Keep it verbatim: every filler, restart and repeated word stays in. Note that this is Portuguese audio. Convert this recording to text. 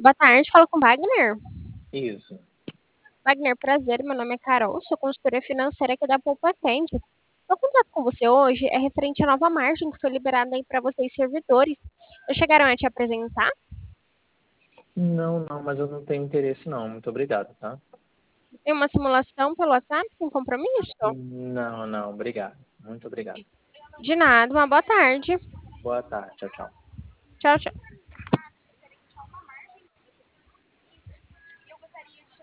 Boa tarde, fala com Wagner. Isso. Wagner, prazer, meu nome é Carol, sou consultora financeira aqui da Poupa Atende. Meu contato com você hoje é referente à nova margem que foi liberada aí para vocês servidores. Vocês chegaram a te apresentar? Não, não, mas eu não tenho interesse não. Muito obrigado, tá? Tem uma simulação pelo WhatsApp sem compromisso? Não, não, obrigado. Muito obrigado. De nada, uma boa tarde. Boa tarde, tchau, tchau. Tchau, tchau.